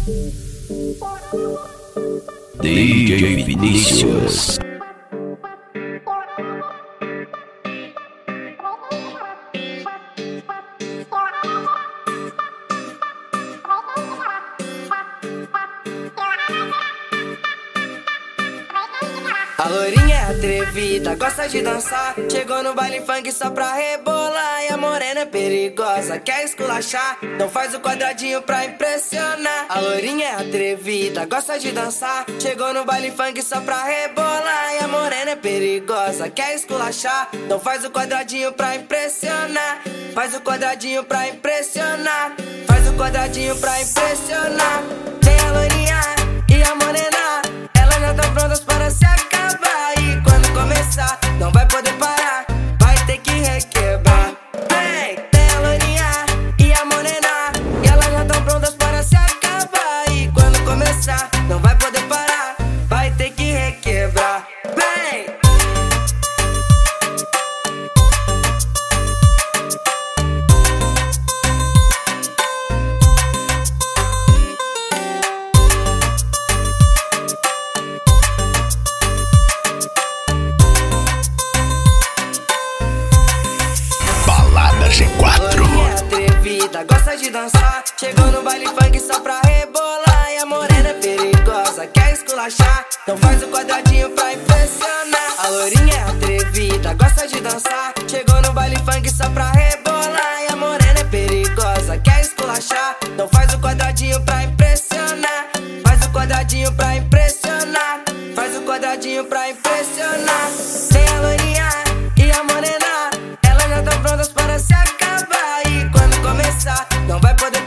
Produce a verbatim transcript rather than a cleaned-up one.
D J Vinicius. A loirinha é atrevida, gosta de dançar. Chegou no baile funk só pra rebolar. E a morena é perigosa, quer esculachar. Não faz o quadradinho pra impressionar. A loirinha é atrevida, gosta de dançar. Chegou no baile funk só pra rebolar. E a morena é perigosa, quer esculachar. Não faz o quadradinho pra impressionar. Faz o quadradinho pra impressionar. Faz o quadradinho pra impressionar. Tem a loirinha e a morena, elas já tão prontas para se acabar. E quando começar, não vai poder parar, vai ter que requebrar. Vem, tem a loirinha e a morena, e elas já tão prontas para se acabar. E quando começar, não vai poder parar, vai ter que requebrar. Vem! G quatro. Loirinha atrevida, gosta de dançar. Chegou no baile funk só pra rebolar. E a morena é perigosa, quer esculachar. Não faz o quadradinho pra impressionar. A loirinha é atrevida, gosta de dançar. Chegou no baile funk só pra rebolar. E a morena é perigosa, quer esculachar. Não faz o quadradinho pra impressionar. Faz o quadradinho pra impressionar. Faz o quadradinho pra impressionar. Tem a loirinha e a morena, elas já tão prontas para se acabar. E quando começar, não vai poder